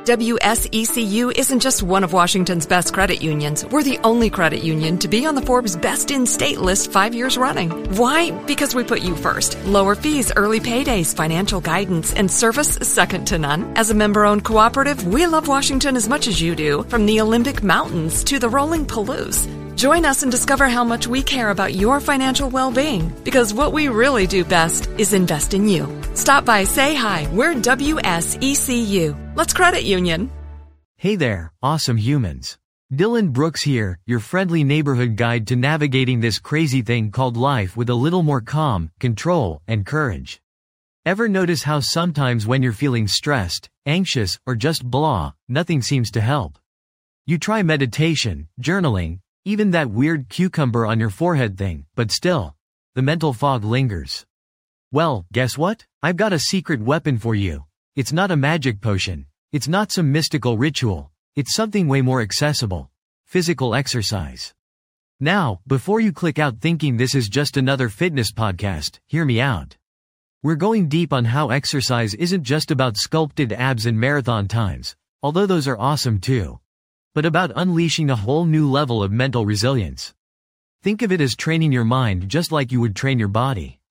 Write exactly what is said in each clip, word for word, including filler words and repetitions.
W S E C U isn't just one of Washington's best credit unions. We're the only credit union to be on the Forbes Best in State list five years running. Why? Because we put you first. Lower fees, early paydays, financial guidance, and service second to none. As a member-owned cooperative, we love Washington as much as you do, from the Olympic Mountains to the rolling Palouse. Join us and discover how much we care about your financial well-being, because what we really do best is invest in you. Stop by, say hi. We're W S E C U. Let's credit union. Hey there, awesome humans. Dylan Brooks here, your friendly neighborhood guide to navigating this crazy thing called life with a little more calm, control, and courage. Ever notice how sometimes when you're feeling stressed, anxious, or just blah, nothing seems to help? You try meditation, journaling, even that weird cucumber on your forehead thing, but still, the mental fog lingers. Well, guess what? I've got a secret weapon for you. It's not a magic potion. It's not some mystical ritual. It's something way more accessible. Physical exercise. Now, before you click out thinking this is just another fitness podcast, hear me out. We're going deep on how exercise isn't just about sculpted abs and marathon times, although those are awesome too, but about unleashing a whole new level of mental resilience. Think of it as training your mind just like you would train your body.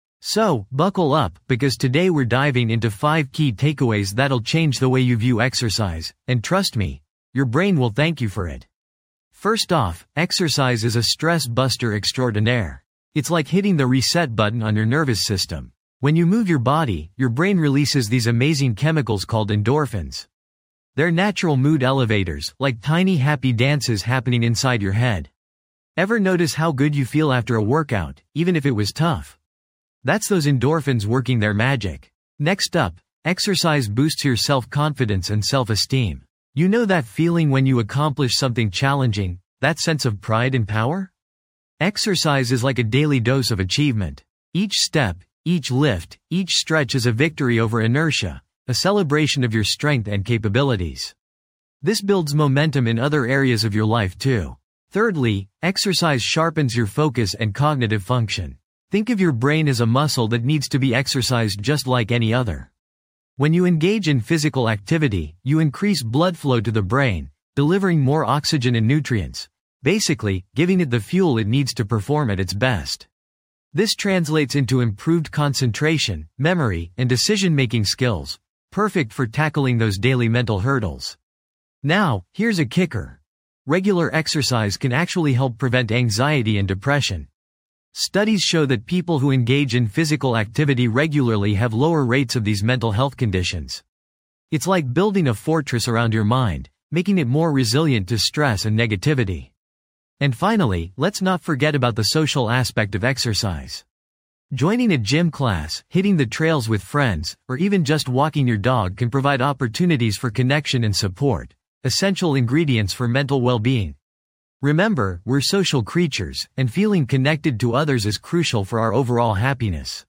So, buckle up, because today we're diving into five key takeaways that'll change the way you view exercise, and trust me, your brain will thank you for it. First off, exercise is a stress buster extraordinaire. It's like hitting the reset button on your nervous system. When you move your body, your brain releases these amazing chemicals called endorphins. They're natural mood elevators, like tiny happy dances happening inside your head. Ever notice how good you feel after a workout, even if it was tough? That's those endorphins working their magic. Next up, exercise boosts your self-confidence and self-esteem. You know that feeling when you accomplish something challenging, that sense of pride and power? Exercise is like a daily dose of achievement. Each step, each lift, each stretch is a victory over inertia, a celebration of your strength and capabilities. This builds momentum in other areas of your life too. Thirdly, exercise sharpens your focus and cognitive function. Think of your brain as a muscle that needs to be exercised just like any other. When you engage in physical activity, you increase blood flow to the brain, delivering more oxygen and nutrients, basically, giving it the fuel it needs to perform at its best. This translates into improved concentration, memory, and decision-making skills, perfect for tackling those daily mental hurdles. Now, here's a kicker. Regular exercise can actually help prevent anxiety and depression. Studies show that people who engage in physical activity regularly have lower rates of these mental health conditions. It's like building a fortress around your mind, making it more resilient to stress and negativity. And finally, let's not forget about the social aspect of exercise. Joining a gym class, hitting the trails with friends, or even just walking your dog can provide opportunities for connection and support, essential ingredients for mental well-being. Remember, we're social creatures, and feeling connected to others is crucial for our overall happiness.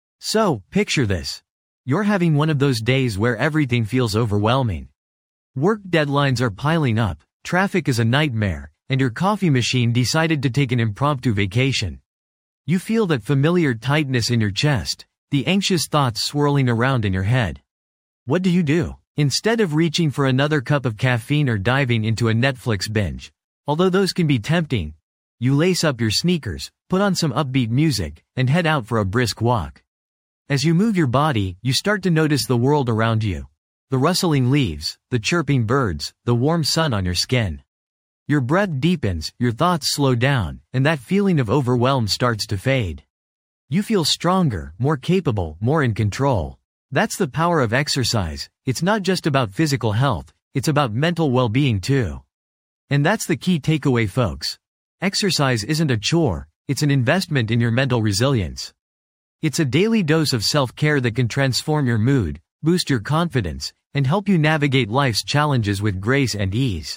So, picture this. You're having one of those days where everything feels overwhelming. Work deadlines are piling up, traffic is a nightmare, and your coffee machine decided to take an impromptu vacation. You feel that familiar tightness in your chest, the anxious thoughts swirling around in your head. What do you do? Instead of reaching for another cup of caffeine or diving into a Netflix binge, although those can be tempting, you lace up your sneakers, put on some upbeat music, and head out for a brisk walk. As you move your body, you start to notice the world around you. The rustling leaves, the chirping birds, the warm sun on your skin. Your breath deepens, your thoughts slow down, and that feeling of overwhelm starts to fade. You feel stronger, more capable, more in control. That's the power of exercise. It's not just about physical health, it's about mental well-being too. And that's the key takeaway, folks. Exercise isn't a chore, it's an investment in your mental resilience. It's a daily dose of self-care that can transform your mood, boost your confidence, and help you navigate life's challenges with grace and ease.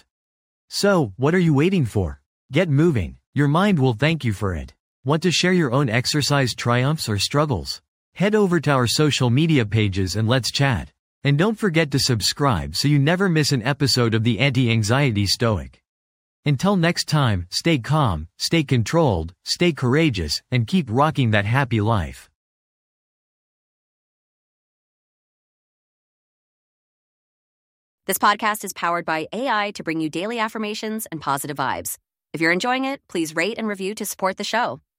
So, what are you waiting for? Get moving. Your mind will thank you for it. Want to share your own exercise triumphs or struggles? Head over to our social media pages and let's chat. And don't forget to subscribe so you never miss an episode of the Anti-Anxiety Stoic. Until next time, stay calm, stay controlled, stay courageous, and keep rocking that happy life. This podcast is powered by A I to bring you daily affirmations and positive vibes. If you're enjoying it, please rate and review to support the show.